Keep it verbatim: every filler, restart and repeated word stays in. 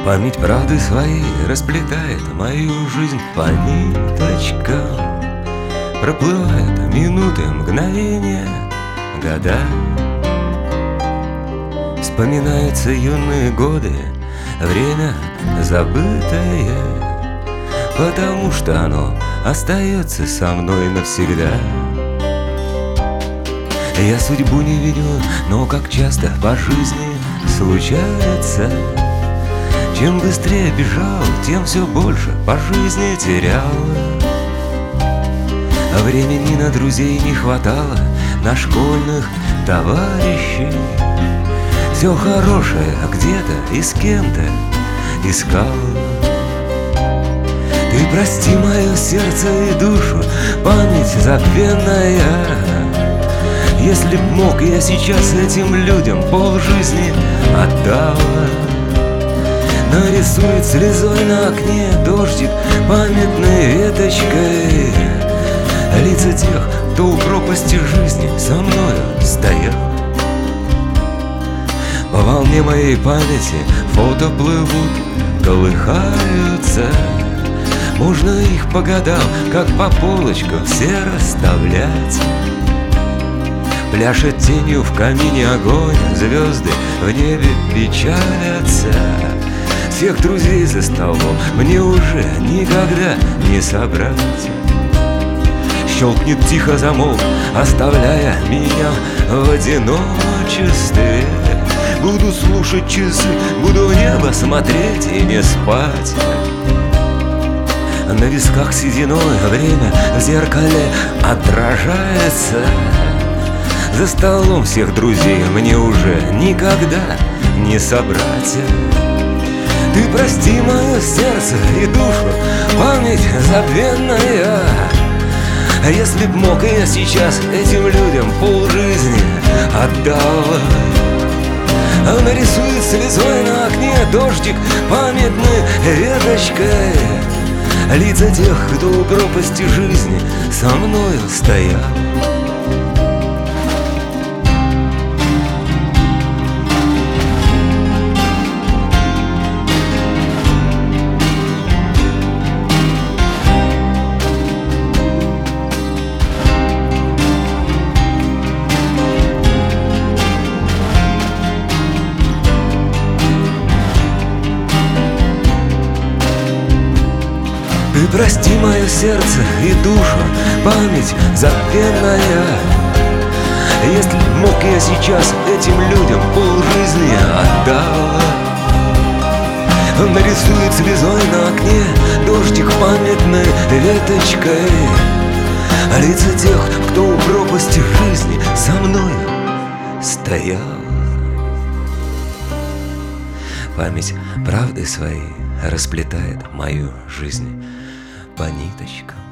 Память правды своей расплетает мою жизнь по ниточкам. Проплывают минуты, мгновения, года. Вспоминаются юные годы, время забытое, потому что оно остается со мной навсегда. Я судьбу не виню, но как часто по жизни случается, чем быстрее бежал, тем все больше по жизни терял. Времени на друзей не хватало, на школьных товарищей. Все хорошее где-то и с кем-то искал. Ты прости мое сердце и душу, память забвенная. Если б мог, я сейчас этим людям полжизни отдал. Нарисует слезой на окне дождик памятной веточкой лица тех, кто у пропасти жизни со мною стоял. По волне моей памяти фото плывут, колыхаются. Можно их по годам, как по полочкам, все расставлять. Пляшет тенью в камине огонь, звезды в небе печалятся. Всех друзей за столом мне уже никогда не собрать. Щелкнет тихо замок, оставляя меня в одиночестве. Буду слушать часы, буду в небо смотреть и не спать. На висках сединой время в зеркале отражается. За столом всех друзей мне уже никогда не собрать. Ты прости мое сердце и душу, память забвенная. Если б мог, я сейчас этим людям полжизни отдал. Нарисует слезой на окне дождик памятной веточкой лица тех, кто у пропасти жизни со мною стоял. Ты прости мое сердце и душу, память забвенная. Если б мог, я сейчас этим людям полжизни отдал. Нарисует слезой на окне дождик памятной веточкой лица тех, кто у пропасти жизни со мною стоял. Память правды своей расплетает мою жизнь по ниточкам.